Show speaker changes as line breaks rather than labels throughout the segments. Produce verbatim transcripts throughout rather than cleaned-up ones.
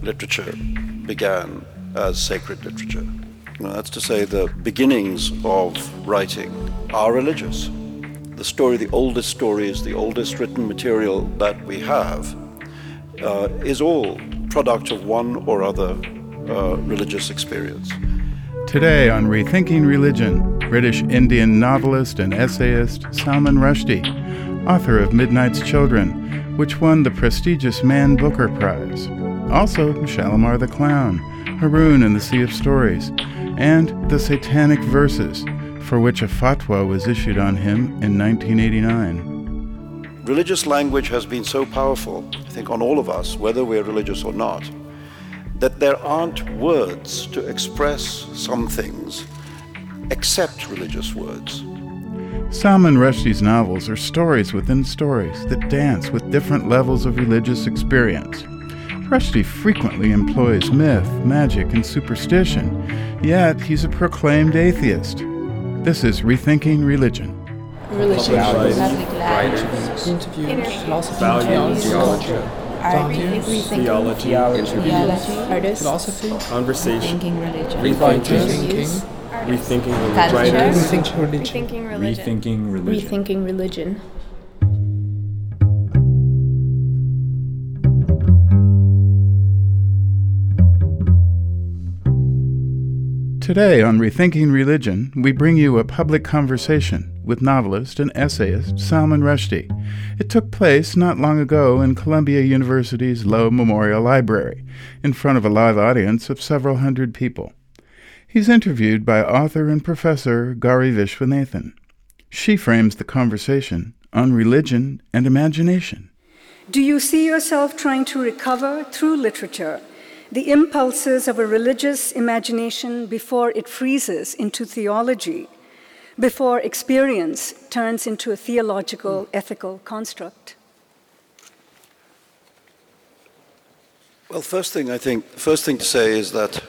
literature began as sacred literature. You know, that's to say, the beginnings of writing are religious. The story, the oldest stories, the oldest written material that we have uh, is all product of one or other uh, religious experience.
Today on Rethinking Religion, British Indian novelist and essayist Salman Rushdie, author of Midnight's Children, which won the prestigious Man Booker Prize. Also, Shalimar the Clown, Haroun and the Sea of Stories, and The Satanic Verses, for which a fatwa was issued on him in nineteen eighty-nine.
Religious language has been so powerful, I think, on all of us, whether we're religious or not, that there aren't words to express some things except religious words.
Salman Rushdie's novels are stories within stories that dance with different levels of religious experience. Rushdie frequently employs myth, magic, and superstition, yet he's a proclaimed atheist. This is Rethinking Religion.
Religion,
Values,
public life,
interviews, philosophy,
values,
theology,
values,
theology,
theology, artists,
philosophy,
conversation,
conversation,
religion,
rethinking,
Rethinking religion.
culture,
rethinking religion,
Rethinking religion.
rethinking religion.
Today on Rethinking Religion, we bring you a public conversation with novelist and essayist Salman Rushdie. It took place not long ago in Columbia University's Lowe Memorial Library, in front of a live audience of several hundred people. He's interviewed by author and professor Gauri Vishwanathan. She frames the conversation on religion and imagination.
Do you see yourself trying to recover through literature the impulses of a religious imagination before it freezes into theology, before experience turns into a theological, ethical construct?
Well, first thing I think, first thing to say is that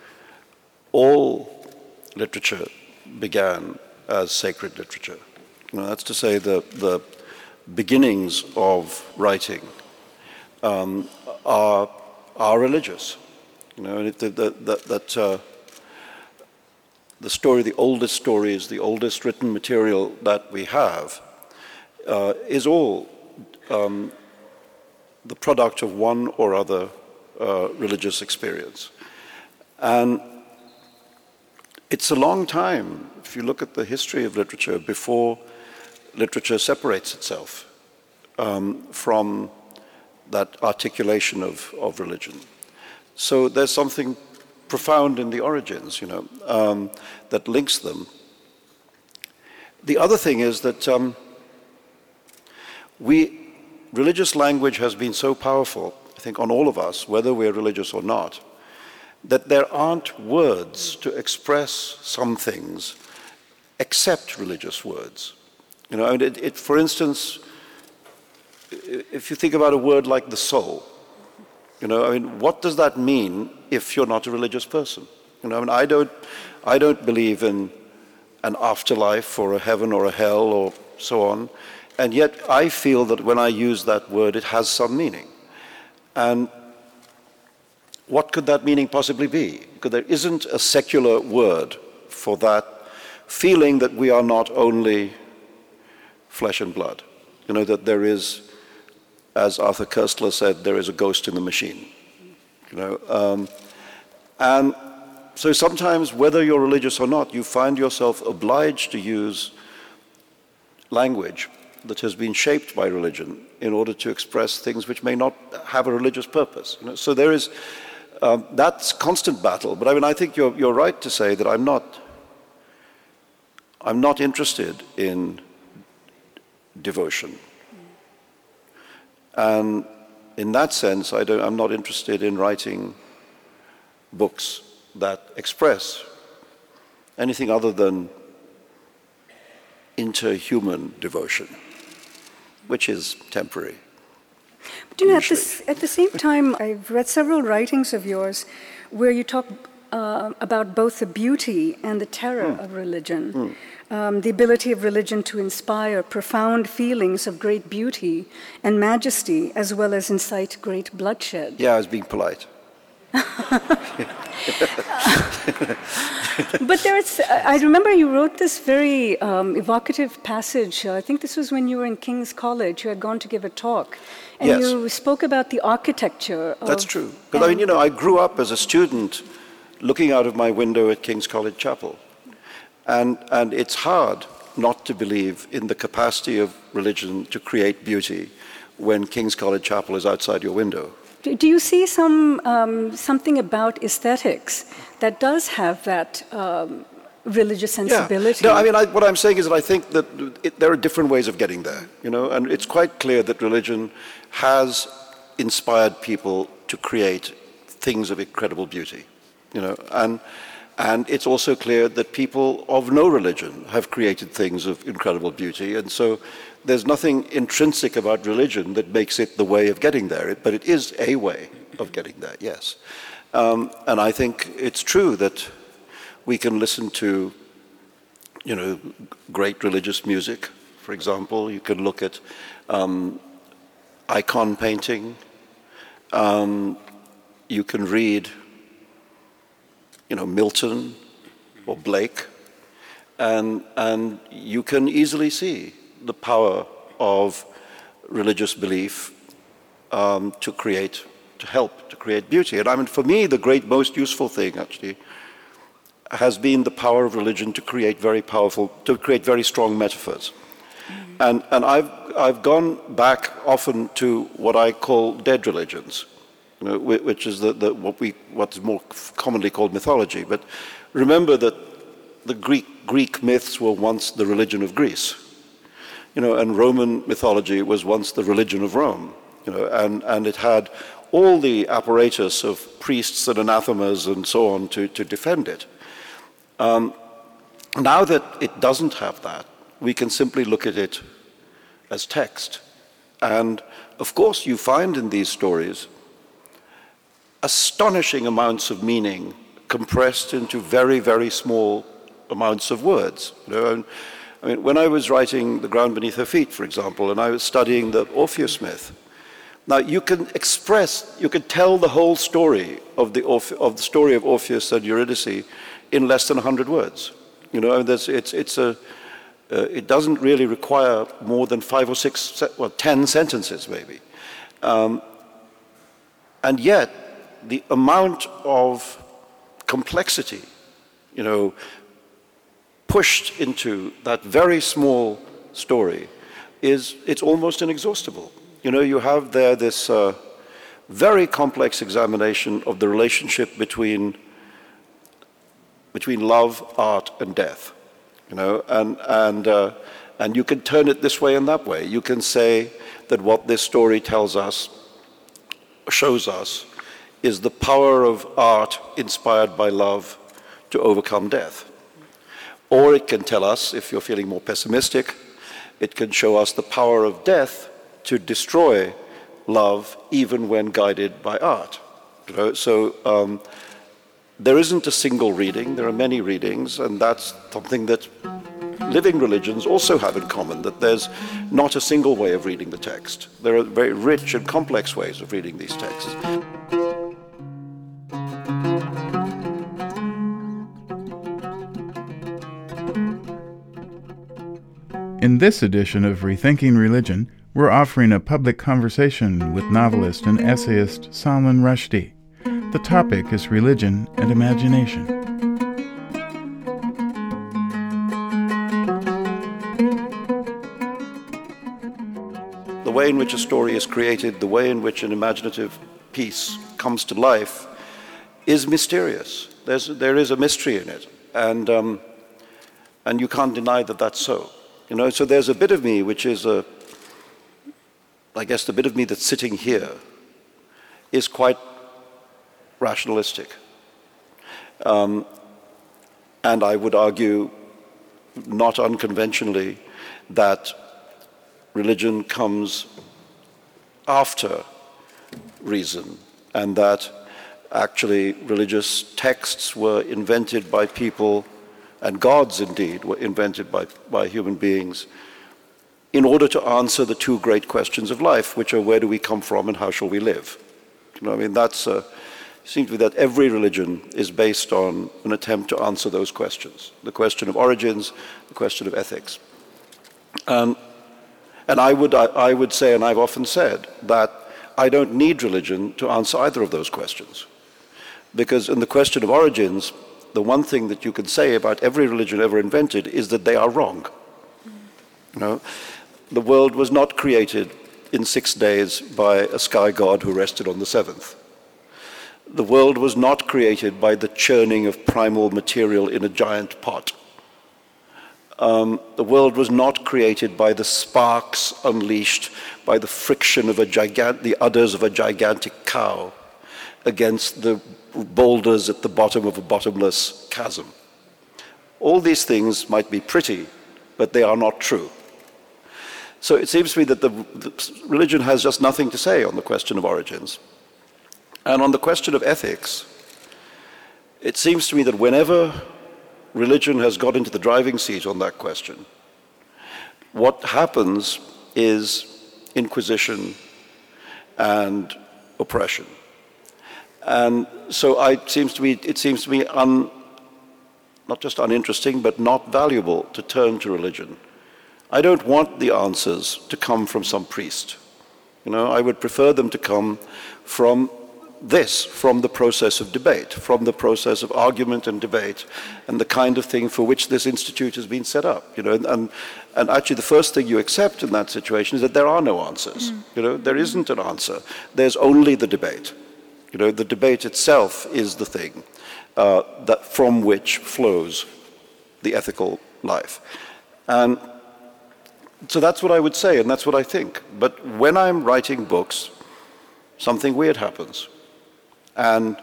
all literature began as sacred literature. You know, that's to say, the the beginnings of writing um, are are religious. You know, and it, that that, that uh, the story, the oldest stories, the oldest written material that we have uh, is all um, the product of one or other uh, religious experience. And it's a long time, if you look at the history of literature, before literature separates itself um, from that articulation of, of religion. So there's something profound in the origins, you know, um, that links them. The other thing is that um, we, religious language has been so powerful, I think, on all of us, whether we're religious or not, that there aren't words to express some things except religious words. You know, and it, it, for instance, if you think about a word like the soul, you know, I mean, what does that mean if you're not a religious person? You know, I mean, I don't, I don't believe in an afterlife or a heaven or a hell or so on, and yet I feel that when I use that word, it has some meaning. And what could that meaning possibly be? Because there isn't a secular word for that feeling that we are not only flesh and blood. You know, that there is, as Arthur Koestler said, there is a ghost in the machine. You know, um, and so sometimes, whether you're religious or not, you find yourself obliged to use language that has been shaped by religion in order to express things which may not have a religious purpose. You know? So there is um, that's constant battle. But I mean, I think you're you're right to say that I'm not I'm not interested in devotion. And in that sense, I don't, I'm not interested in writing books that express anything other than interhuman devotion, which is temporary.
But you know, at, this, at the same time, I've read several writings of yours where you talk uh, about both the beauty and the terror mm. of religion. Mm. Um, the ability of religion to inspire profound feelings of great beauty and majesty, as well as incite great bloodshed.
Yeah, I was being polite.
But there's, I remember you wrote this very um, evocative passage. Uh, I think this was when you were in King's College. You had gone to give a talk. And
Yes.
you spoke about the architecture of...
That's true. Because, I mean, you know, I grew up as a student looking out of my window at King's College Chapel. And, and it's hard not to believe in the capacity of religion to create beauty when King's College Chapel is outside your window.
Do do you see some um, something about aesthetics that does have that um, religious sensibility?
Yeah. No, I mean, I, what I'm saying is that I think that it, there are different ways of getting there, you know, and it's quite clear that religion has inspired people to create things of incredible beauty, you know, and and it's also clear that people of no religion have created things of incredible beauty, and so there's nothing intrinsic about religion that makes it the way of getting there, but it is a way of getting there, yes. Um, and I think it's true that we can listen to, you know, great religious music, for example. You can look at um, icon painting. Um, you can read, you know, Milton or Blake, and, and you can easily see the power of religious belief um, to create, to help, to create beauty. And I mean, for me, the great, most useful thing, actually, has been the power of religion to create very powerful, to create very strong metaphors. Mm-hmm. And, and I've, I've gone back often to what I call dead religions, you know, which is the, the, what we, what's more commonly called mythology. But remember that the Greek, Greek myths were once the religion of Greece. You know, and Roman mythology was once the religion of Rome, you know, and, and it had all the apparatus of priests and anathemas and so on to, to defend it. Um, now that it doesn't have that, we can simply look at it as text. And of course, you find in these stories astonishing amounts of meaning compressed into very, very small amounts of words. You know, and, I mean, when I was writing The Ground Beneath Her Feet, for example, and I was studying the Orpheus myth, now you can express, you can tell the whole story of the, Orphe- of the story of Orpheus and Eurydice in less than one hundred words. You know, and there's, it's, it's a, uh, it doesn't really require more than five or six, se- well, ten sentences maybe. Um, and yet, the amount of complexity, you know, pushed into that very small story is, it's almost inexhaustible. You know, you have there this uh, very complex examination of the relationship between, between love, art, and death. You know, and, and, uh, and you can turn it this way and that way. You can say that what this story tells us, shows us, is the power of art inspired by love to overcome death. Or it can tell us, if you're feeling more pessimistic, it can show us the power of death to destroy love even when guided by art. You know, so um, there isn't a single reading, there are many readings, and that's something that living religions also have in common, that there's not a single way of reading the text. There are very rich and complex ways of reading these texts.
In this edition of Rethinking Religion, we're offering a public conversation with novelist and essayist Salman Rushdie. The topic is religion and imagination.
The way in which a story is created, the way in which an imaginative piece comes to life is mysterious. There's, there is a mystery in it, and, um, and you can't deny that that's so. You know, so there's a bit of me which is a, I guess the bit of me that's sitting here is quite rationalistic. Um, and I would argue, not unconventionally, that religion comes after reason, and that actually religious texts were invented by people, and gods indeed were invented by, by human beings, in order to answer the two great questions of life, which are where do we come from and how shall we live? You know, I mean, that's, uh, It seems to me that every religion is based on an attempt to answer those questions, the question of origins, the question of ethics. Um, and I would, I, I would say, and I've often said, that I don't need religion to answer either of those questions. Because in the question of origins, the one thing that you can say about every religion ever invented is that they are wrong. You know, the world was not created in six days by a sky god who rested on the seventh. The world was not created by the churning of primal material in a giant pot. Um, the world was not created by the sparks unleashed by the friction of a gigant, the udders of a gigantic cow against the boulders at the bottom of a bottomless chasm. All these things might be pretty, but they are not true. So it seems to me that the, the religion has just nothing to say on the question of origins. And on the question of ethics, it seems to me that whenever religion has got into the driving seat on that question, what happens is inquisition and oppression. And so I, it seems to me, it seems to me un, not just uninteresting, but not valuable to turn to religion. I don't want the answers to come from some priest. You know, I would prefer them to come from this, from the process of debate, from the process of argument and debate, and the kind of thing for which this institute has been set up. You know, and, and, and actually the first thing you accept in that situation is that there are no answers. Mm. You know, there isn't an answer. There's only the debate. You know, the debate itself is the thing uh, that from which flows the ethical life. And so that's what I would say, and that's what I think. But when I'm writing books, something weird happens. And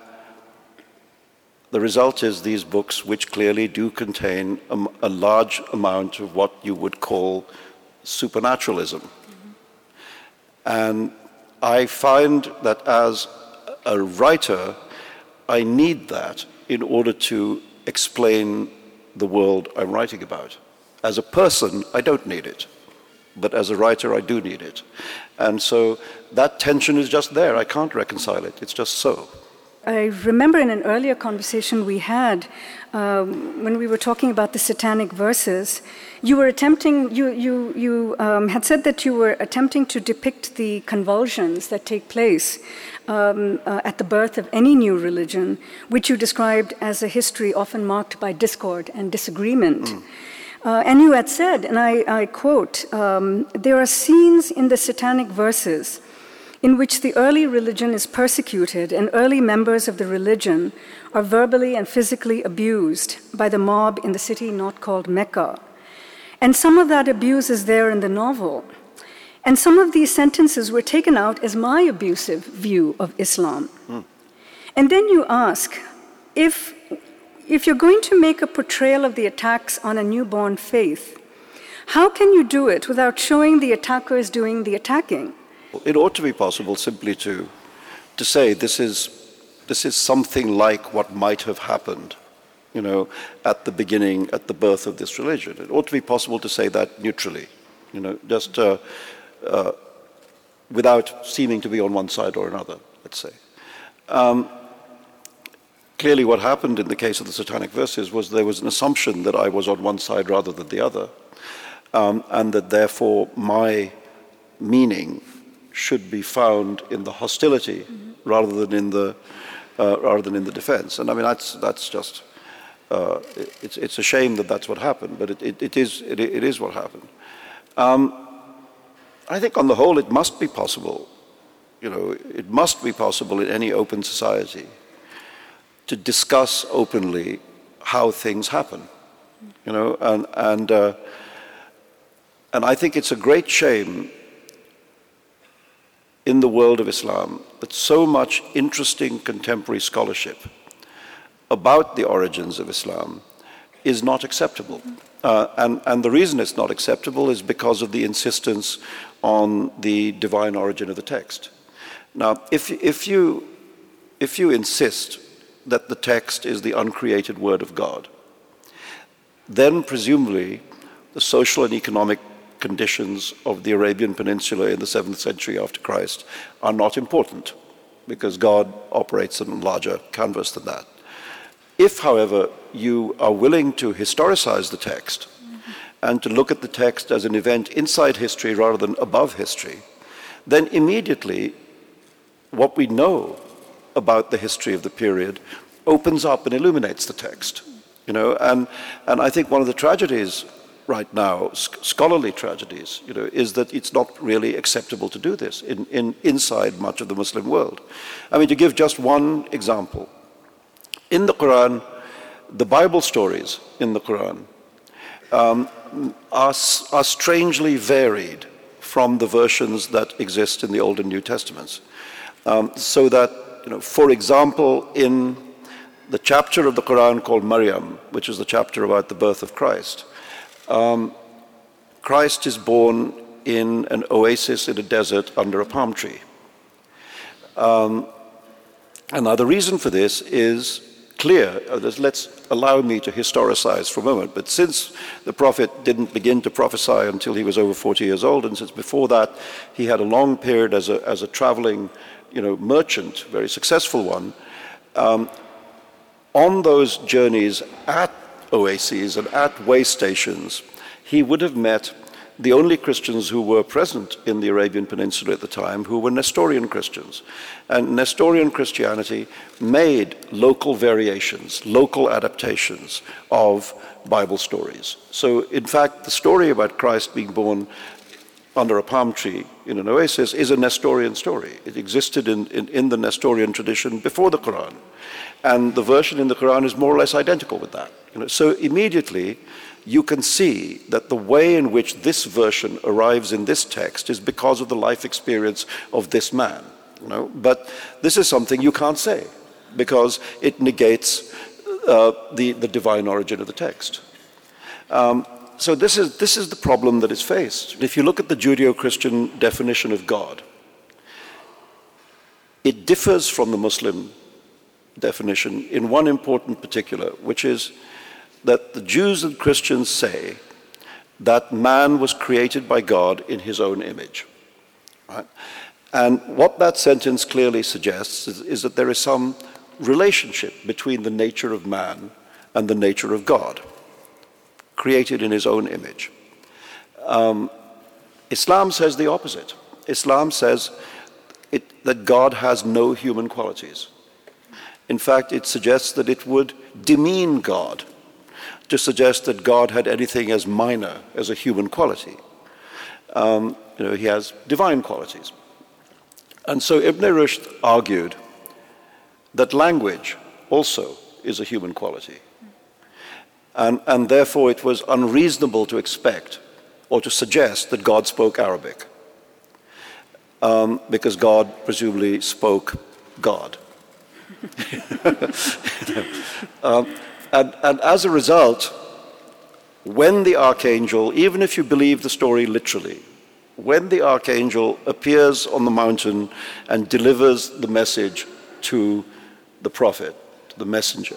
the result is these books, which clearly do contain a, a large amount of what you would call supernaturalism. Mm-hmm. And I find that as a writer, I need that in order to explain the world I'm writing about. As a person, I don't need it. But as a writer, I do need it. And so that tension is just there. I can't reconcile it. It's just so.
I remember in an earlier conversation we had, um, when we were talking about the satanic verses, you were attempting, you, you, you um, had said that you were attempting to depict the convulsions that take place um, uh, at the birth of any new religion, which you described as a history often marked by discord and disagreement. Mm. Uh, and you had said, and I, I quote, um, there are scenes in the satanic verses in which the early religion is persecuted and early members of the religion are verbally and physically abused by the mob in the city not called Mecca. And some of that abuse is there in the novel. And some of these sentences were taken out as my abusive view of Islam. Mm. And then you ask, if, if you're going to make a portrayal of the attacks on a newborn faith, how can you do it without showing the attackers doing the attacking?
It ought to be possible simply to, to say this is, this is something like what might have happened, you know, at the beginning, at the birth of this religion. It ought to be possible to say that neutrally, you know, just uh, uh, without seeming to be on one side or another, let's say. Um, clearly what happened in the case of the satanic verses was there was an assumption that I was on one side rather than the other, um, and that therefore my meaning should be found in the hostility mm-hmm. rather than in the uh, rather than in the defense. And I mean that's that's just uh, it, it's it's a shame that that's what happened, but it it, it is it, it is what happened. Um, I think on the whole it must be possible, you know, it must be possible in any open society to discuss openly how things happen, you know, and and uh, and I think it's a great shame in the world of Islam that so much interesting contemporary scholarship about the origins of Islam is not acceptable. Uh, and, and the reason it's not acceptable is because of the insistence on the divine origin of the text. Now, if, if, you, if you insist that the text is the uncreated word of God, then presumably the social and economic conditions of the Arabian Peninsula in the seventh century after Christ are not important. because God operates on a larger canvas than that. If, however, you are willing to historicize the text and to look at the text as an event inside history rather than above history, then immediately what we know about the history of the period opens up and illuminates the text. You know, and, and I think one of the tragedies right now, scholarly tragedies, you know, is that it's not really acceptable to do this in, in inside much of the Muslim world. I mean, to give just one example, in the Quran, the Bible stories in the Quran um, are, are strangely varied from the versions that exist in the Old and New Testaments. Um, so that, you know, for example, in the chapter of the Quran called Maryam, which is the chapter about the birth of Christ, um, Christ is born in an oasis in a desert under a palm tree. Um, and now the reason for this is clear. Let's allow me to historicize for a moment. But since the Prophet didn't begin to prophesy until he was over forty years old, and since before that he had a long period as a, as a traveling, you know, merchant, very successful one, um, on those journeys at oases and at way stations, he would have met the only Christians who were present in the Arabian Peninsula at the time, who were Nestorian Christians. And Nestorian Christianity made local variations, local adaptations of Bible stories. So, in fact, the story about Christ being born under a palm tree in an oasis is a Nestorian story. It existed in, in, in the Nestorian tradition before the Quran. And the version in the Quran is more or less identical with that. You know, so immediately, you can see that the way in which this version arrives in this text is because of the life experience of this man. You know? But this is something you can't say, because it negates uh, the, the divine origin of the text. Um, so this is, this is the problem that is faced. If you look at the Judeo-Christian definition of God, it differs from the Muslim definition in one important particular, which is that the Jews and Christians say that man was created by God in his own image. Right? And what that sentence clearly suggests is, is that there is some relationship between the nature of man and the nature of God, created in his own image. Um, Islam says the opposite. Islam says it, that God has no human qualities. In fact, it suggests that it would demean God to suggest that God had anything as minor as a human quality. Um, you know, he has divine qualities. And so Ibn Rushd argued that language also is a human quality. And, and therefore it was unreasonable to expect or to suggest that God spoke Arabic, um, because God presumably spoke God. um, And, and as a result, when the archangel, even if you believe the story literally, when the archangel appears on the mountain and delivers the message to the prophet, to the messenger,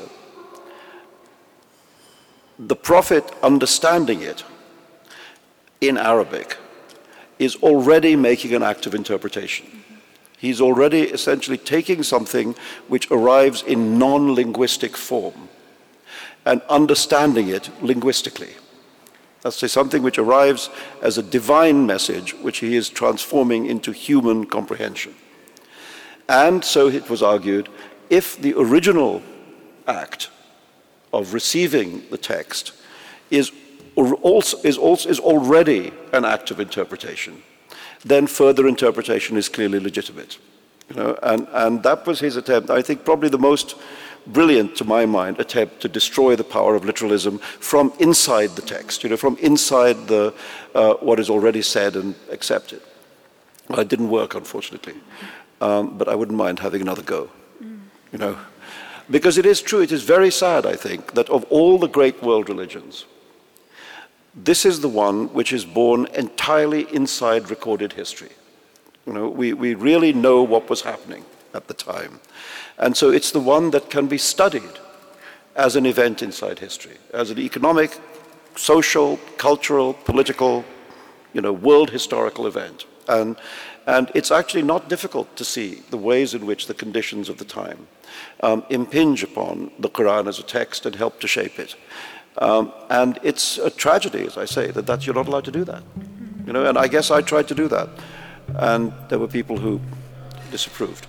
the prophet understanding it in Arabic is already making an act of interpretation. He's already essentially taking something which arrives in non-linguistic form and understanding it linguistically. That's to say, something which arrives as a divine message, which he is transforming into human comprehension. And so it was argued, if the original act of receiving the text is also, is also is already an act of interpretation, then further interpretation is clearly legitimate. You know, and, and that was his attempt, I think probably the most brilliant, to my mind, attempt to destroy the power of literalism from inside the text, you know, from inside the, uh, what is already said and accepted. Well, it didn't work, unfortunately, um, but I wouldn't mind having another go, you know. Because it is true, it is very sad, I think, that of all the great world religions, this is the one which is born entirely inside recorded history. You know, we, we really know what was happening at the time. And so it's the one that can be studied as an event inside history, as an economic, social, cultural, political, you know, world historical event. And, And it's actually not difficult to see the ways in which the conditions of the time um, impinge upon the Quran as a text and help to shape it. Um, and it's a tragedy, as I say, that, that you're not allowed to do that. You know, and I guess I tried to do that. And there were people who disapproved.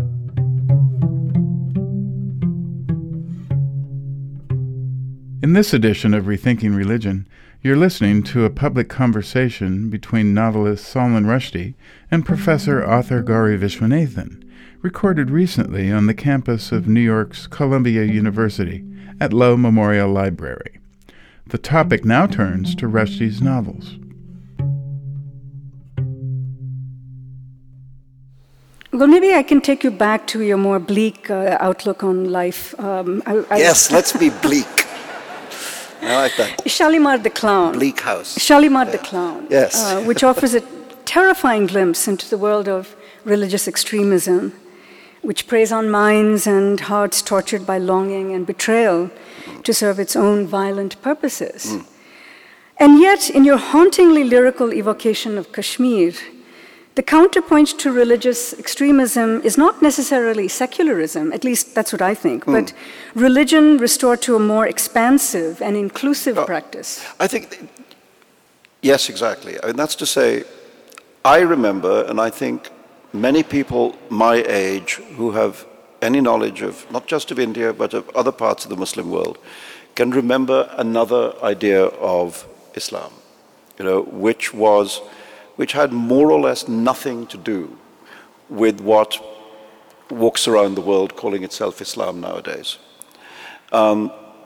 In this edition of Rethinking Religion, you're listening to a public conversation between novelist Salman Rushdie and Professor Arthur Gauri Vishwanathan, recorded recently on the campus of New York's Columbia University at Lowe Memorial Library. The topic now turns to Rushdie's novels.
Well, maybe I can take you back to your more bleak uh, outlook on life. Um, I, I,
Yes, let's be bleak. I like that.
Shalimar the Clown.
Bleak House.
Shalimar
Yeah.
the Clown.
Yes.
Uh, which offers a terrifying glimpse into the world of religious extremism, which preys on minds and hearts tortured by longing and betrayal to serve its own violent purposes. Mm. And yet, in your hauntingly lyrical evocation of Kashmir, the counterpoint to religious extremism is not necessarily secularism, at least that's what I think, mm. but religion restored to a more expansive and inclusive oh, practice.
I think, yes, exactly. I mean, that's to say, I remember, and I think many people my age who have any knowledge of, not just of India, but of other parts of the Muslim world, can remember another idea of Islam, you know, which was... which had more or less nothing to do with what walks around the world calling itself Islam nowadays, um,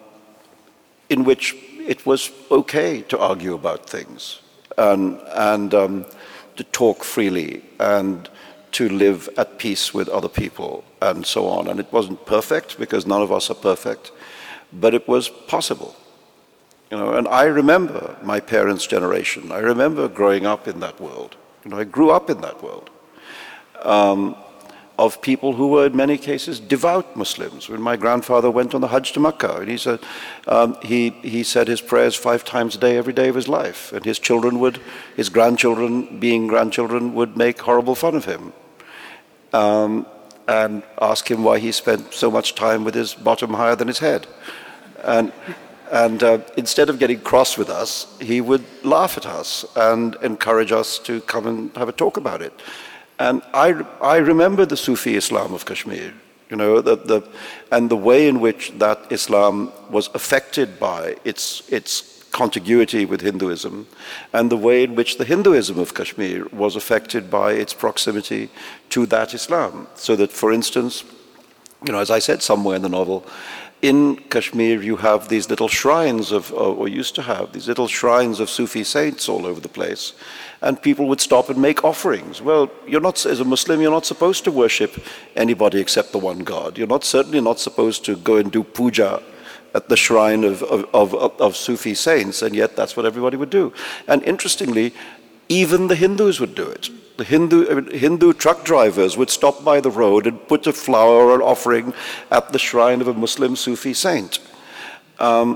in which it was okay to argue about things and, and um, to talk freely and to live at peace with other people and so on. And it wasn't perfect, because none of us are perfect, but it was possible. You know, and I remember my parents' generation. I remember growing up in that world. You know, I grew up in that world um, of people who were in many cases devout Muslims. When my grandfather went on the Hajj to Makkah, and he said um, he he said his prayers five times a day, every day of his life, and his children would, his grandchildren, being grandchildren, would make horrible fun of him um, and ask him why he spent so much time with his bottom higher than his head, and. And uh, instead of getting cross with us, he would laugh at us and encourage us to come and have a talk about it. And I, I remember the Sufi Islam of Kashmir, you know, the, the, and the way in which that Islam was affected by its, its contiguity with Hinduism, and the way in which the Hinduism of Kashmir was affected by its proximity to that Islam. So that, for instance, you know, as I said somewhere in the novel, in Kashmir, you have these little shrines of, or used to have, these little shrines of Sufi saints all over the place. And people would stop and make offerings. Well, you're not, as a Muslim, you're not supposed to worship anybody except the one God. You're not certainly not supposed to go and do puja at the shrine of, of, of, of Sufi saints, and yet that's what everybody would do. And interestingly, even the Hindus would do it. The Hindu, I mean, Hindu truck drivers would stop by the road and put a flower or an offering at the shrine of a Muslim Sufi saint. Um,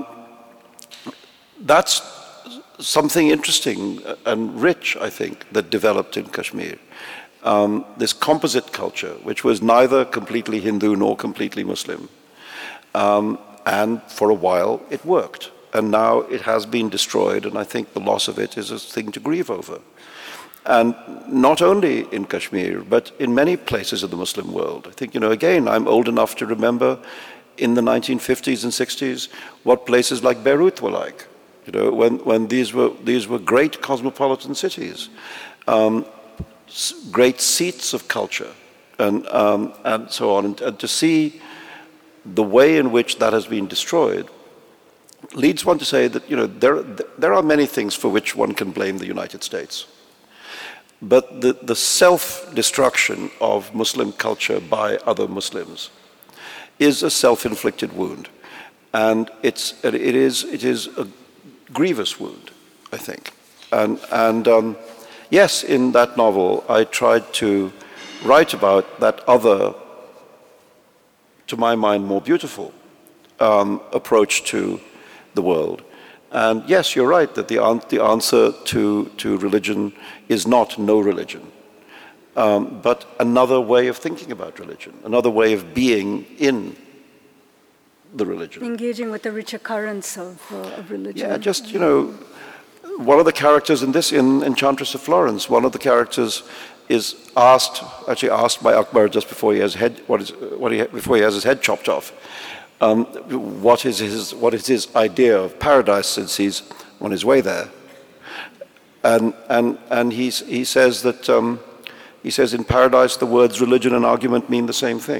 that's something interesting and rich, I think, that developed in Kashmir. Um, this composite culture, which was neither completely Hindu nor completely Muslim. Um, and for a while, it worked. And now it has been destroyed, and I think the loss of it is a thing to grieve over. And not only in Kashmir, but in many places of the Muslim world. I think, you know, again, I'm old enough to remember in the nineteen fifties and sixties what places like Beirut were like. You know, when, when these were these were great cosmopolitan cities, um, great seats of culture, and um, and so on. And, and to see the way in which that has been destroyed leads one to say that, you know, there there are many things for which one can blame the United States. But the, the self-destruction of Muslim culture by other Muslims is a self-inflicted wound. And it's, it, is, it is a grievous wound, I think. And, and um, yes, in that novel, I tried to write about that other, to my mind, more beautiful um, approach to the world. And yes, you're right that the, an- the answer to, to religion is not no religion. um, but another way of thinking about religion, another way of being in the religion.
Engaging with the richer currents of, uh, of religion.
Yeah, just, you know, one of the characters in this, in Enchantress of Florence, one of the characters is asked, actually asked by Akbar just before he has head, what is, what he, before he has his head chopped off, um, what is his, what is his idea of paradise since he's on his way there, and and and he's, he says that um, he says in paradise the words religion and argument mean the same thing,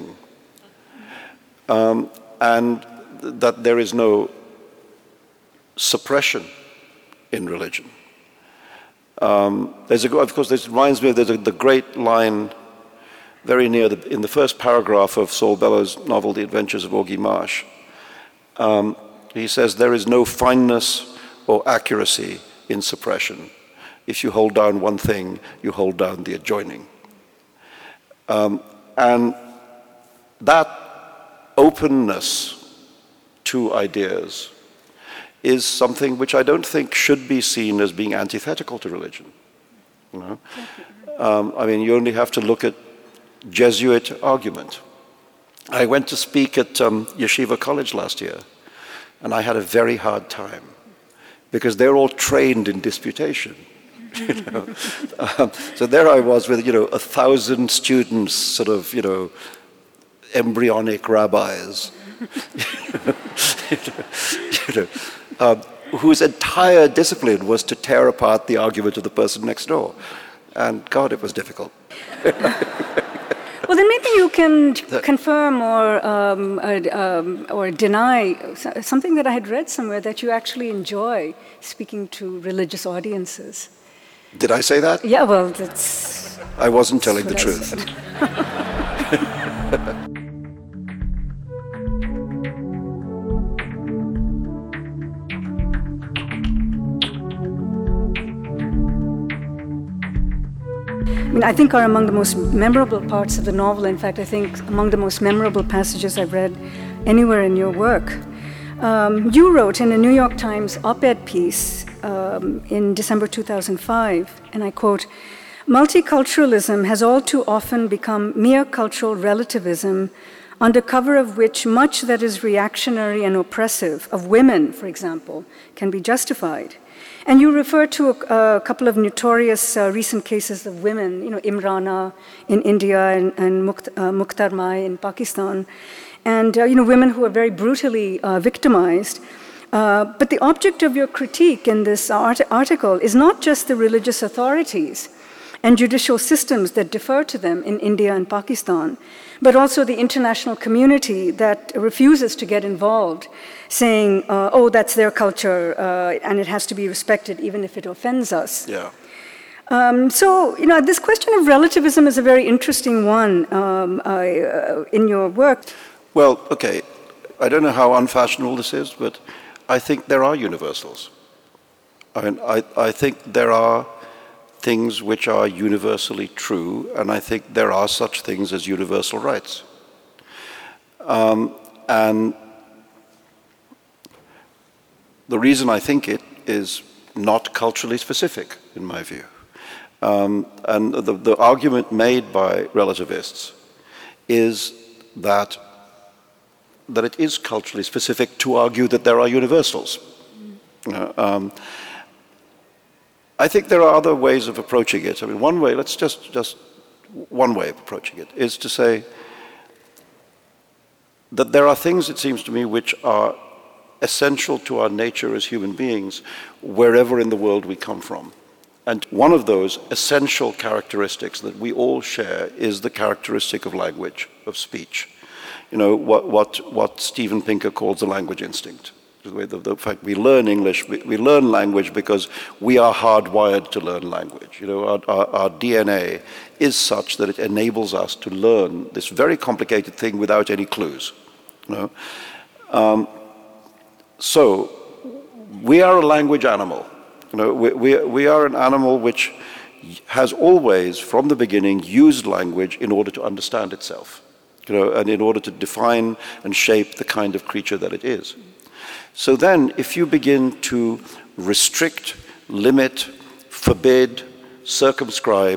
um, and th- that there is no suppression in religion. Um, there's a, of course, this reminds me of the, the great line very near the, in the first paragraph of Saul Bellows' novel, The Adventures of Augie Marsh. Um, he says, there is no fineness or accuracy in suppression. If you hold down one thing, you hold down the adjoining. Um, and that openness to ideas is something which I don't think should be seen as being antithetical to religion. You know? um, I mean, you only have to look at Jesuit argument. I went to speak at um, Yeshiva College last year, and I had a very hard time because they're all trained in disputation. You know? um, so there I was with, you know, a thousand students, sort of, you know, embryonic rabbis, you know, you know, um, whose entire discipline was to tear apart the argument of the person next door. And God, it was difficult.
Well, then maybe you can confirm or um, uh, um, or deny something that I had read somewhere, that you actually enjoy speaking to religious audiences.
Did I say that?
Yeah, well, that's...
I wasn't telling the truth.
I mean, I think are among the most memorable parts of the novel. In fact, I think among the most memorable passages I've read anywhere in your work. Um, you wrote in a New York Times op-ed piece um, in December two thousand five, and I quote, "Multiculturalism has all too often become mere cultural relativism, under cover of which much that is reactionary and oppressive, of women, for example, can be justified." And you refer to a, a couple of notorious uh, recent cases of women, you know, Imrana in India and, and Mukt, uh, Mukhtar Mai in Pakistan, and uh, you know, women who are very brutally uh, victimized. Uh, but the object of your critique in this art- article is not just the religious authorities and judicial systems that defer to them in India and Pakistan, but also the international community that refuses to get involved, saying, uh, oh, that's their culture, uh, and it has to be respected even if it offends us.
Yeah.
Um, so, you know, this question of relativism is a very interesting one um, I, uh, in your work.
Well, okay, I don't know how unfashionable this is, but I think there are universals. I mean, I, I think there are things which are universally true, and I think there are such things as universal rights. Um, and the reason I think it is not culturally specific, in my view. Um, and the, the argument made by relativists is that, that it is culturally specific to argue that there are universals. Mm. Uh, um, I think there are other ways of approaching it. I mean, one way, let's just, just one way of approaching it is to say that there are things, it seems to me, which are essential to our nature as human beings wherever in the world we come from. And one of those essential characteristics that we all share is the characteristic of language, of speech. You know, what, what, what Steven Pinker calls the language instinct. The, the, the fact we learn English, we, we learn language because we are hardwired to learn language. You know, our, our, our D N A is such that it enables us to learn this very complicated thing without any clues. You know? Um, so, we are a language animal. You know, we, we, we are an animal which has always, from the beginning, used language in order to understand itself. You know, and in order to define and shape the kind of creature that it is. So then, if you begin to restrict, limit, forbid, circumscribe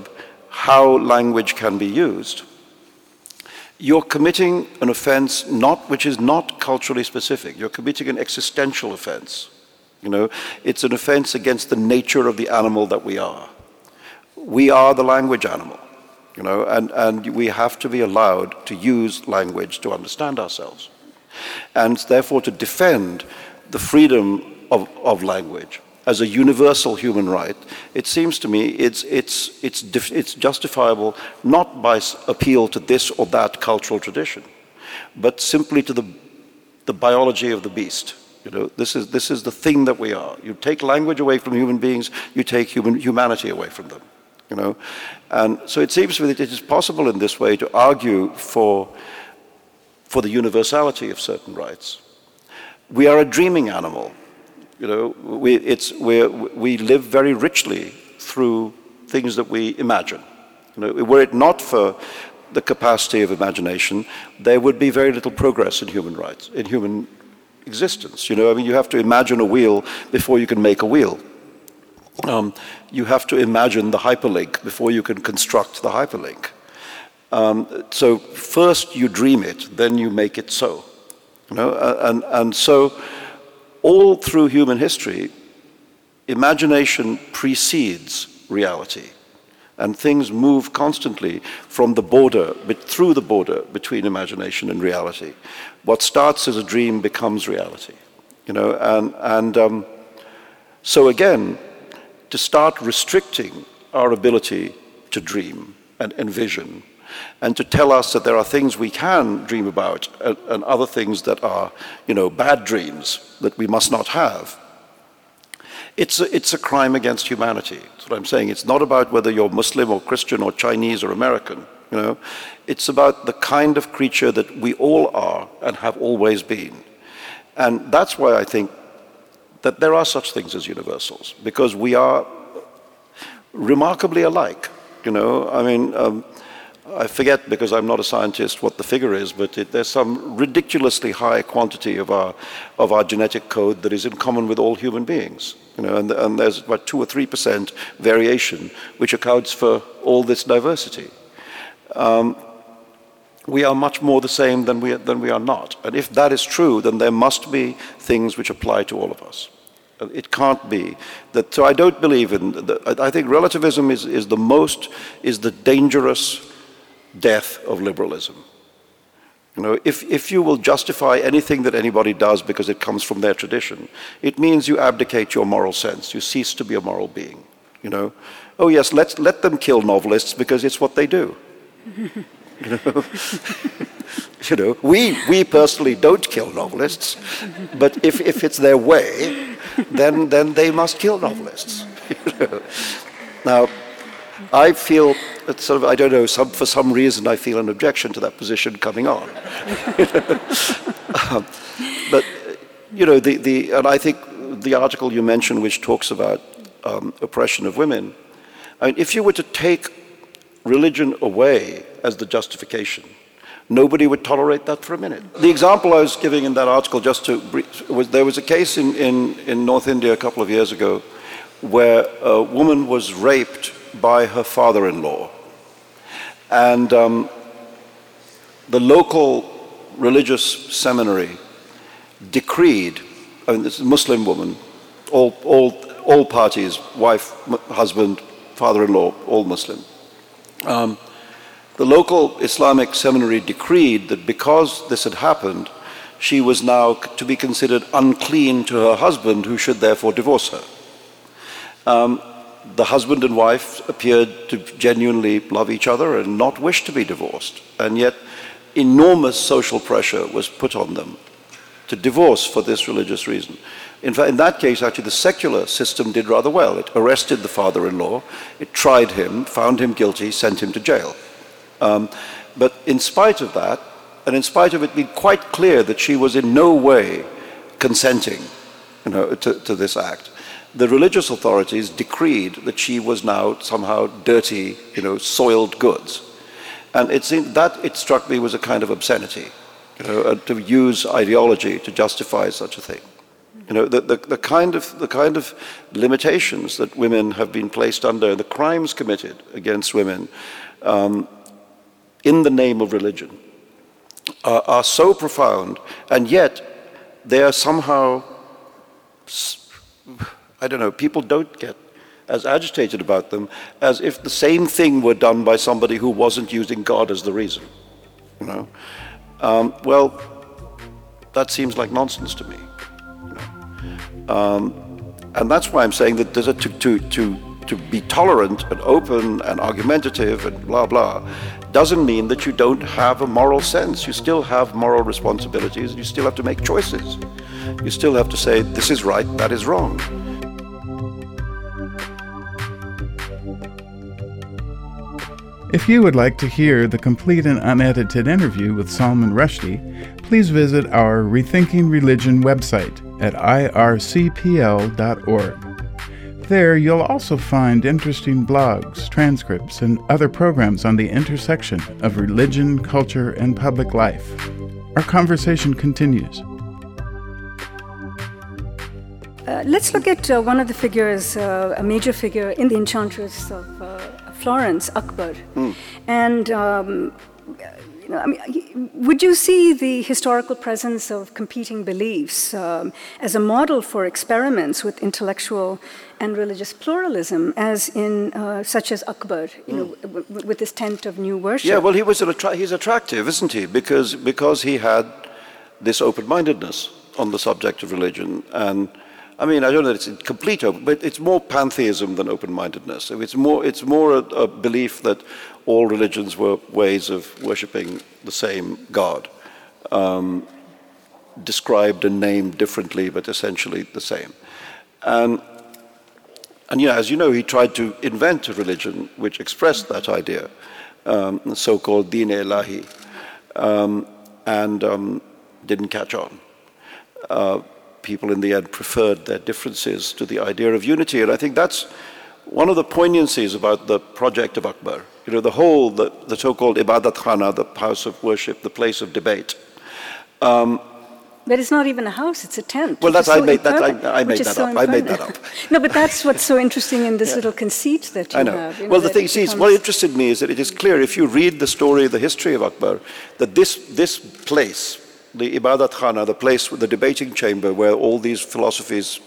how language can be used, you're committing an offense not, which is not culturally specific. You're committing an existential offense. You know, it's an offense against the nature of the animal that we are. We are the language animal, you know, and, and we have to be allowed to use language to understand ourselves. And therefore to defend the freedom of, of language as a universal human right, it seems to me it's, it's, it's, it's justifiable not by appeal to this or that cultural tradition, but simply to the, the biology of the beast. You know, this is, this is the thing that we are. You take language away from human beings, you take human, humanity away from them. You know? And so it seems to me that it is possible in this way to argue for, for the universality of certain rights. We are a dreaming animal. You know, we, it's, we're, we live very richly through things that we imagine. You know, were it not for the capacity of imagination, there would be very little progress in human rights, in human existence. You know, I mean, you have to imagine a wheel before you can make a wheel. Um, you have to imagine the hyperlink before you can construct the hyperlink. Um, so first you dream it, then you make it so. You know, and, and so all through human history, imagination precedes reality. And things move constantly from the border, but through the border between imagination and reality. What starts as a dream becomes reality. You know, and, and um, so again, to start restricting our ability to dream and envision, and to tell us that there are things we can dream about and, and other things that are, you know, bad dreams that we must not have. It's a, it's a crime against humanity. That's what I'm saying. It's not about whether you're Muslim or Christian or Chinese or American. You know, it's about the kind of creature that we all are and have always been. And that's why I think that there are such things as universals, because we are remarkably alike. You know, I mean, um, I forget, because I'm not a scientist, what the figure is, but it, there's some ridiculously high quantity of our of our genetic code that is in common with all human beings. You know, and, and there's about two or three percent variation, which accounts for all this diversity. Um, we are much more the same than we than we are not, and if that is true, then there must be things which apply to all of us. It can't be that. So I don't believe in. The, I think relativism is is the most is the dangerous death of liberalism. You know, if, if you will justify anything that anybody does because it comes from their tradition, it means you abdicate your moral sense. You cease to be a moral being. You know, oh yes, let's let them kill novelists because it's what they do. You know, you know, we we personally don't kill novelists, but if if it's their way, then then they must kill novelists. You know? Now, I feel that sort of, I don't know, some, for some reason I feel an objection to that position coming on. um, but, you know, the, the, and I think the article you mentioned, which talks about um, oppression of women, I mean, if you were to take religion away as the justification, nobody would tolerate that for a minute. The example I was giving in that article, just to, was there was a case in, in, in North India a couple of years ago where a woman was raped by her father-in-law. And um, the local religious seminary decreed, I mean, this is a Muslim woman, all, all, all parties, wife, husband, father-in-law, all Muslim. Um, the local Islamic seminary decreed that because this had happened, she was now to be considered unclean to her husband, who should therefore divorce her. Um, the husband and wife appeared to genuinely love each other and not wish to be divorced, and yet enormous social pressure was put on them to divorce for this religious reason. In fact, in that case, actually, the secular system did rather well. It arrested the father-in-law, it tried him, found him guilty, sent him to jail. Um, but in spite of that, and in spite of it being quite clear that she was in no way consenting, you know, to, to this act, the religious authorities decreed that she was now somehow dirty, you know, soiled goods. And it seemed, that, it struck me, was a kind of obscenity, you know, to use ideology to justify such a thing. You know, the, the, the, kind of, the kind of limitations that women have been placed under, the crimes committed against women um, in the name of religion are, are so profound, and yet they are somehow, I don't know, people don't get as agitated about them as if the same thing were done by somebody who wasn't using God as the reason. You know, um, well, that seems like nonsense to me. You know? um, and that's why I'm saying that there's a, to, to, to, to be tolerant and open and argumentative and blah, blah, doesn't mean that you don't have a moral sense. You still have moral responsibilities, and you still have to make choices. You still have to say, this is right, that is wrong.
If you would like to hear the complete and unedited interview with Salman Rushdie, please visit our Rethinking Religion website at I R C P L dot org. There you'll also find interesting blogs, transcripts, and other programs on the intersection of religion, culture, and public life. Our conversation continues.
Uh, let's look at uh, one of the figures, uh, a major figure in the Enchantress of uh, Florence, Akbar. Mm. And um, you know, I mean, would you see the historical presence of competing beliefs um, as a model for experiments with intellectual and religious pluralism, as in uh, such as Akbar, you mm. know, w- w- with this tent of new worship?
Yeah, well, he was an attra- he's attractive, isn't he? Because because he had this open-mindedness on the subject of religion. And I mean, I don't know that it's complete open, but it's more pantheism than open-mindedness. So it's more, it's more a, a belief that all religions were ways of worshipping the same God, um, described and named differently, but essentially the same. And, and you know, as you know, he tried to invent a religion which expressed that idea, um, the so-called Deen-e-Ilahi, um, and um, didn't catch on. Uh, People in the end preferred their differences to the idea of unity. And I think that's one of the poignancies about the project of Akbar. You know, the whole, the, the so-called Ibadat Khana, the house of worship, the place of debate. Um,
but it's not even a house, it's a tent.
Well, that's,
so
I made that, I, I made that
so
up. I made that up.
No, but that's what's so interesting in this yeah. little conceit that you
I know.
have. You know
well, the thing
is,
what interested me is that it is clear, if you read the story, the history of Akbar, that this, this place, the Ibadat Khana, the place with the debating chamber where all these philosophies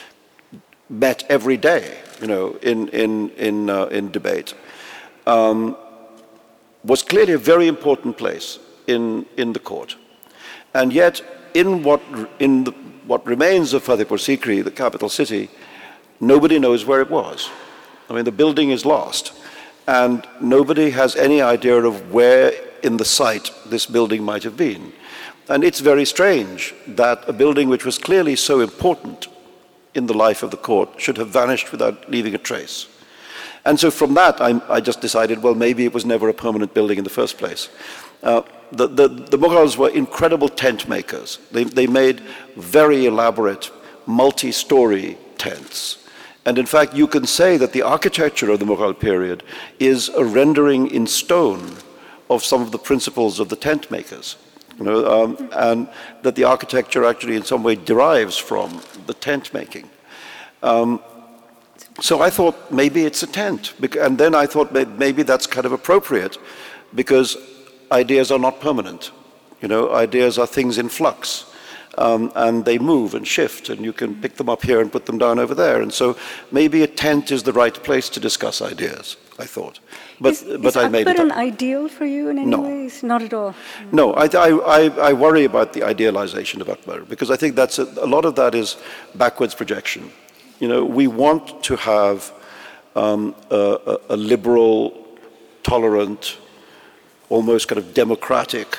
met every day, you know, in in in uh, in debate, um, was clearly a very important place in in the court, and yet in what in the, what remains of Fatehpur Sikri, the capital city, nobody knows where it was. I mean, the building is lost, and nobody has any idea of where in the site this building might have been. And it's very strange that a building which was clearly so important in the life of the court should have vanished without leaving a trace. And so from that, I, I just decided, well, maybe it was never a permanent building in the first place. Uh, the, the, the Mughals were incredible tent makers. They, they made very elaborate, multi-story tents. And in fact, you can say that the architecture of the Mughal period is a rendering in stone of some of the principles of the tent makers. You know, um, and that the architecture actually in some way derives from the tent making. Um, so I thought maybe it's a tent. And then I thought maybe that's kind of appropriate because ideas are not permanent. You know, ideas are things in flux. Um, and they move and shift, and you can pick them up here and put them down over there. And so maybe a tent is the right place to discuss ideas, I thought. But,
is,
but
is
I made it
Akbar
up.
an ideal for you in any
No.
ways? Not at all.
No, I, I, I worry about the idealization of Akbar, because I think that's a, a lot of that is backwards projection. You know, we want to have um, a, a, a liberal, tolerant, almost kind of democratic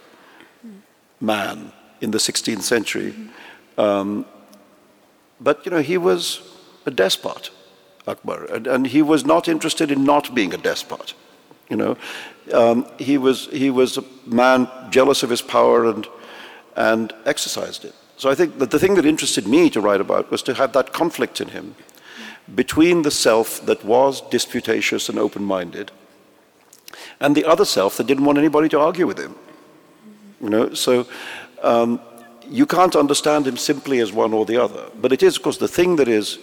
man in the sixteenth century. Um, but, you know, he was a despot, Akbar, and, and he was not interested in not being a despot. You know, um, he was he was a man jealous of his power and and exercised it. So I think that the thing that interested me to write about was to have that conflict in him between the self that was disputatious and open-minded and the other self that didn't want anybody to argue with him. You know, so um, you can't understand him simply as one or the other. But it is, of course, the thing that is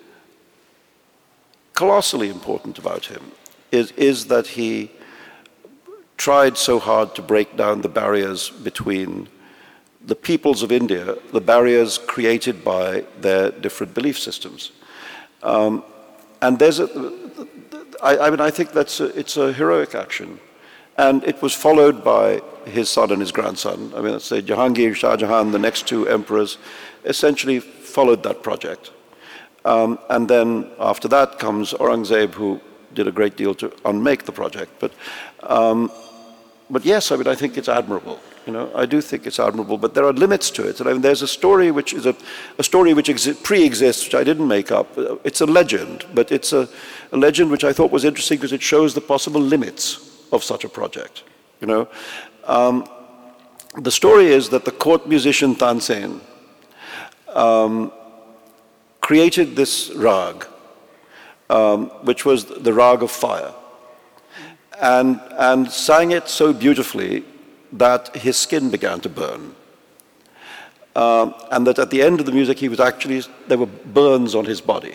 colossally important about him is, is that he tried so hard to break down the barriers between the peoples of India, the barriers created by their different belief systems. Um, and there's a, I, I mean, I think that's a, it's a heroic action. And it was followed by his son and his grandson. I mean, let's say Jahangir, Shah Jahan, the next two emperors, essentially followed that project. Um, and then after that comes Aurangzeb, who did a great deal to unmake the project. But, um, but yes, I mean, I think it's admirable. You know, I do think it's admirable, but there are limits to it. And I mean, there's a story which is a, a story which exi- pre-exists, which I didn't make up. It's a legend, but it's a, a legend which I thought was interesting because it shows the possible limits of such a project. You know, um, the story is that the court musician Tansen um, created this rag, um, which was the rag of fire, and and sang it so beautifully that his skin began to burn. Um, and that at the end of the music, he was actually, there were burns on his body.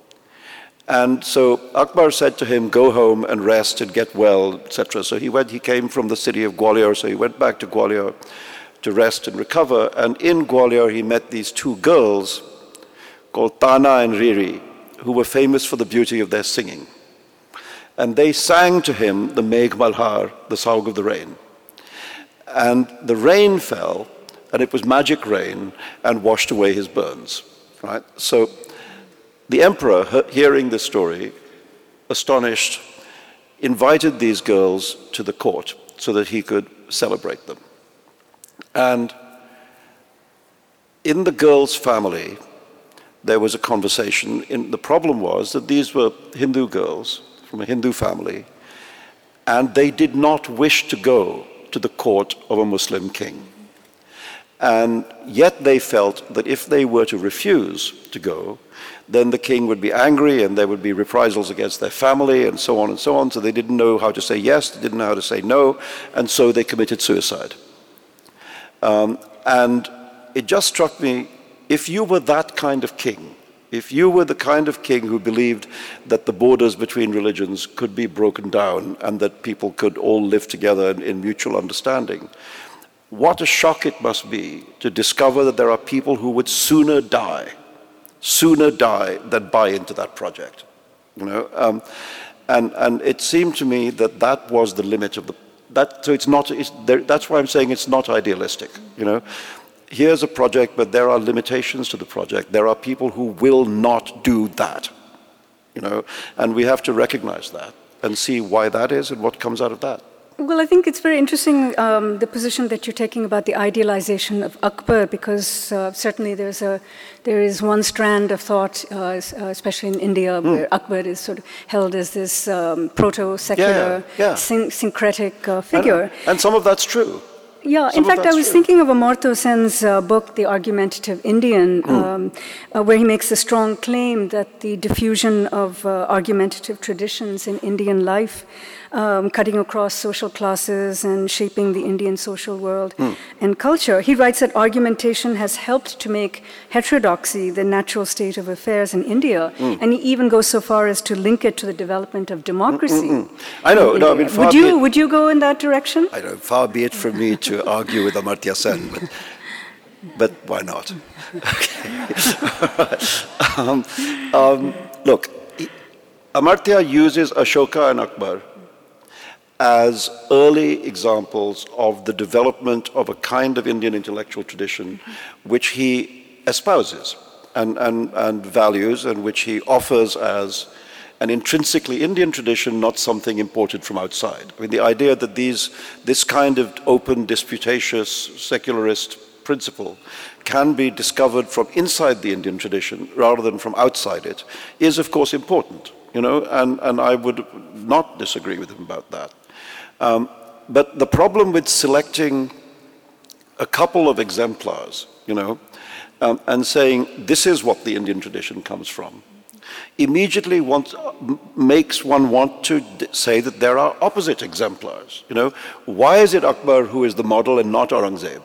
And so Akbar said to him, go home and rest and get well, et cetera. So he went, he came from the city of Gwalior, so he went back to Gwalior to rest and recover. And in Gwalior, he met these two girls called Tana and Riri, who were famous for the beauty of their singing. And they sang to him the Megh Malhar, the song of the rain. And the rain fell, and it was magic rain, and washed away his burns, right? So the emperor, hearing this story, astonished, invited these girls to the court so that he could celebrate them. And in the girls' family, there was a conversation. In, the problem was that these were Hindu girls from a Hindu family, and they did not wish to go to the court of a Muslim king. And yet they felt that if they were to refuse to go, then the king would be angry and there would be reprisals against their family and so on and so on. So they didn't know how to say yes, they didn't know how to say no, and so they committed suicide. Um, and it just struck me, if you were that kind of king, if you were the kind of king who believed that the borders between religions could be broken down and that people could all live together in, in mutual understanding, what a shock it must be to discover that there are people who would sooner die, sooner die than buy into that project. You know, um, and and it seemed to me that that was the limit of the that. So it's not. It's, there, that's why I'm saying it's not idealistic. You know. Here's a project, but there are limitations to the project. There are people who will not do that, you know, and we have to recognize that and see why that is and what comes out of that.
Well, I think it's very interesting, um, the position that you're taking about the idealization of Akbar, because uh, certainly there's a, there is one strand of thought, uh, especially in India, mm. where Akbar is sort of held as this um, proto-secular,
yeah, yeah.
syn- syncretic uh, figure.
And, and some of that's true.
Yeah,
Some
in fact, I was
true.
thinking of Amartya Sen's uh, book, The Argumentative Indian, mm. um, uh, where he makes a strong claim that the diffusion of uh, argumentative traditions in Indian life, um, cutting across social classes and shaping the Indian social world mm. and culture. He writes that argumentation has helped to make heterodoxy the natural state of affairs in India, mm. and he even goes so far as to link it to the development of democracy.
Mm-mm-mm. I know. No, I mean, far
would you
it,
would you go in that direction?
I know. Far be it from me to argue with Amartya Sen, but, but why not? Okay. um, um, look, Amartya uses Ashoka and Akbar as early examples of the development of a kind of Indian intellectual tradition which he espouses and, and, and values, and which he offers as an intrinsically Indian tradition, not something imported from outside. I mean, the idea that these, this kind of open, disputatious, secularist principle can be discovered from inside the Indian tradition rather than from outside it is, of course, important, you know, and, and I would not disagree with him about that. Um, but the problem with selecting a couple of exemplars, you know, um, and saying this is what the Indian tradition comes from, immediately want, makes one want to say that there are opposite exemplars. You know, why is it Akbar who is the model and not Aurangzeb?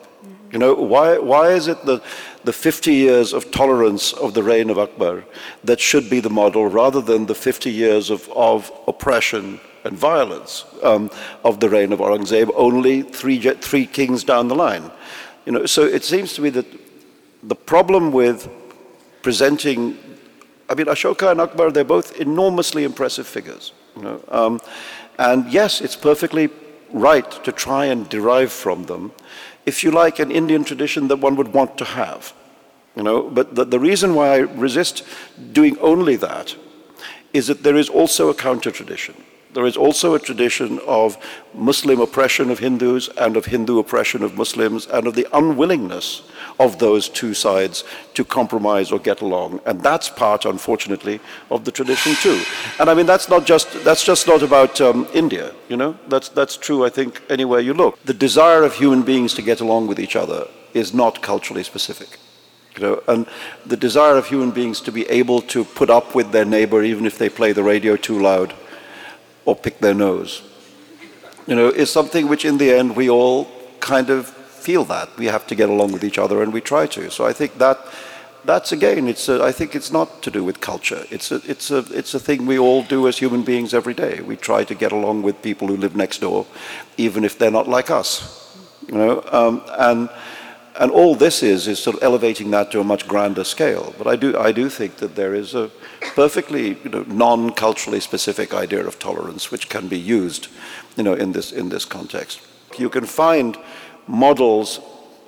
You know, why, why is it that the fifty years of tolerance of the reign of Akbar that should be the model rather than the fifty years of, of oppression and violence um, of the reign of Aurangzeb, only three, three kings down the line? You know, so it seems to me that the problem with presenting, I mean, Ashoka and Akbar, they're both enormously impressive figures. You know, um, and yes, it's perfectly right to try and derive from them, if you like, an Indian tradition that one would want to have. You know, but the, the reason why I resist doing only that is that there is also a counter-tradition. There is also a tradition of Muslim oppression of Hindus and of Hindu oppression of Muslims and of the unwillingness of those two sides to compromise or get along. And that's part, unfortunately, of the tradition too. And I mean, that's not just, that's just not about um, India, you know? That's, that's true, I think, anywhere you look. The desire of human beings to get along with each other is not culturally specific. You know, and the desire of human beings to be able to put up with their neighbor even if they play the radio too loud or pick their nose, you know, is something which in the end we all kind of feel that. We have to get along with each other and we try to. So I think that that's again, it's a, I think it's not to do with culture. It's a, it's, a, it's a thing we all do as human beings every day. We try to get along with people who live next door, even if they're not like us. You know, um, and And all this is, is sort of elevating that to a much grander scale. But I do, I do think that there is a perfectly, you know, non-culturally specific idea of tolerance which can be used, you know, in this, in this context. You can find models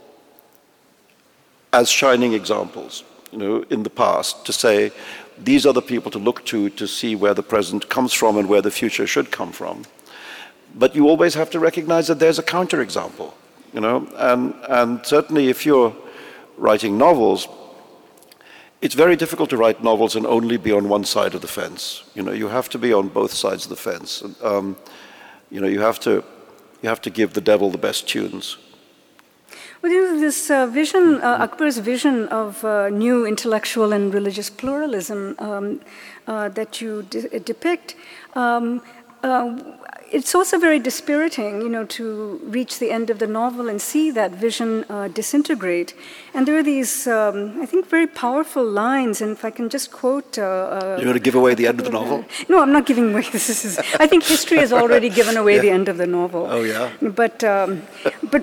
as shining examples, you know, in the past to say, these are the people to look to to see where the present comes from and where the future should come from. But you always have to recognize that there's a counterexample. You know, and, and certainly if you're writing novels, it's very difficult to write novels and only be on one side of the fence. You know, you have to be on both sides of the fence. Um, you know, you have to, you have to give the devil the best tunes.
Well, you know, this uh, vision, uh, Akbar's vision of uh, new intellectual and religious pluralism um, uh, that you de- depict, um, uh, it's also very dispiriting, you know, to reach the end of the novel and see that vision uh, disintegrate. And there are these, um, I think, very powerful lines. And if I can just quote, uh, uh,
you're going to give away the end of the novel?
No, I'm not giving away. This is. I think history has already given away yeah. the end of the novel.
Oh yeah.
But um, but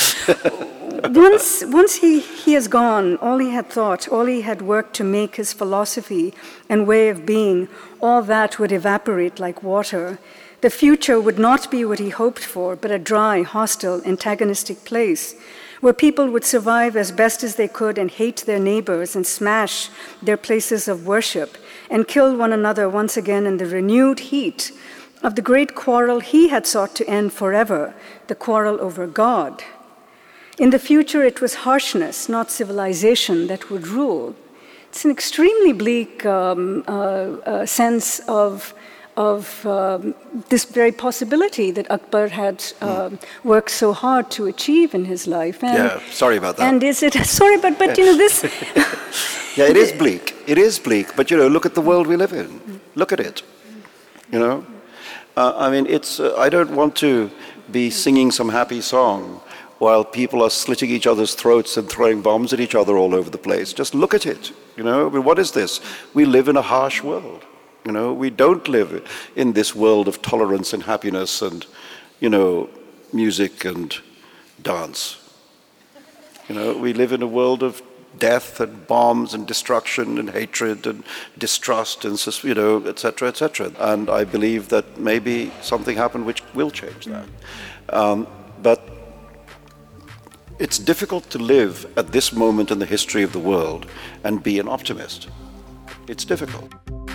once once he he has gone, all he had thought, all he had worked to make his philosophy and way of being, all that would evaporate like water. The future would not be what he hoped for, but a dry, hostile, antagonistic place where people would survive as best as they could and hate their neighbors and smash their places of worship and kill one another once again in the renewed heat of the great quarrel he had sought to end forever, the quarrel over God. In the future, it was harshness, not civilization, that would rule. It's an extremely bleak um, uh, uh, sense of of um, this very possibility that Akbar had um, worked so hard to achieve in his life. And,
yeah, sorry about that.
And is it, sorry, but, but you know, this...
yeah, it is bleak. It is bleak. But, you know, look at the world we live in. Look at it. You know? Uh, I mean, it's, uh, I don't want to be singing some happy song while people are slitting each other's throats and throwing bombs at each other all over the place. Just look at it. You know, I mean, what is this? We live in a harsh world. You know, we don't live in this world of tolerance and happiness and, you know, music and dance. You know, we live in a world of death and bombs and destruction and hatred and distrust and, you know, et cetera, et cetera. And I believe that maybe something happened which will change that. Um, but it's difficult to live at this moment in the history of the world and be an optimist. It's difficult.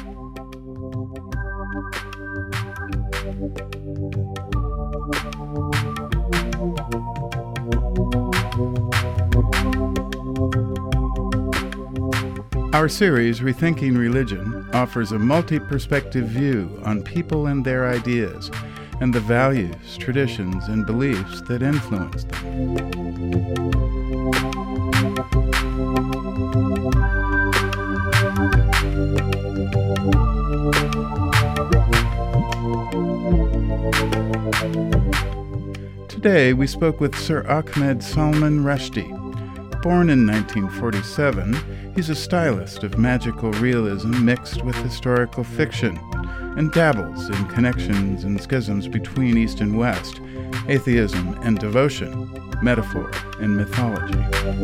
Our series, Rethinking Religion, offers a multi-perspective view on people and their ideas, and the values, traditions, and beliefs that influence them. Today we spoke with Sir Ahmed Salman Rushdie. Born in nineteen forty-seven, he's a stylist of magical realism mixed with historical fiction, and dabbles in connections and schisms between East and West, atheism and devotion, metaphor and mythology.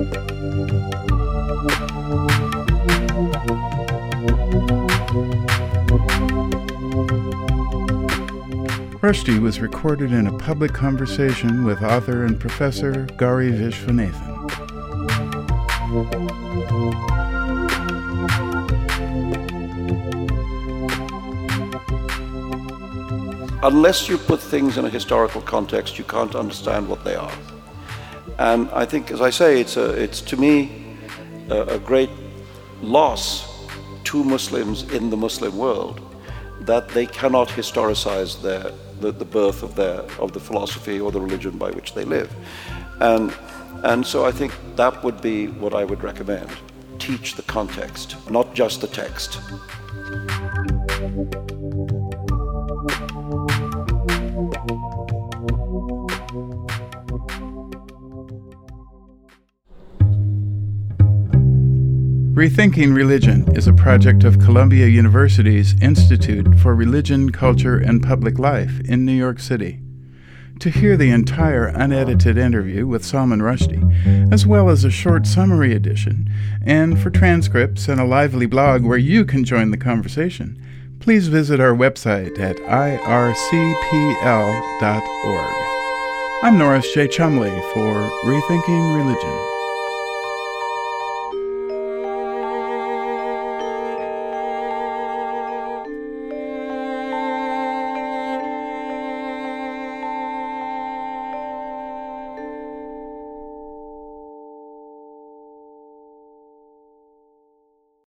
Rushdie was recorded in a public conversation with author and professor Gauri Vishwanathan.
Unless you put things in a historical context, you can't understand what they are. And I think, as I say, it's, a, it's to me a, a great loss to Muslims in the Muslim world that they cannot historicize their, the, the birth of, their, of the philosophy or the religion by which they live. And, and so I think that would be what I would recommend. Teach the context, not just the text.
Rethinking Religion is a project of Columbia University's Institute for Religion, Culture, and Public Life in New York City. To hear the entire unedited interview with Salman Rushdie, as well as a short summary edition, and for transcripts and a lively blog where you can join the conversation, please visit our website at I R C P L dot org. I'm Norris J. Chumley for Rethinking Religion.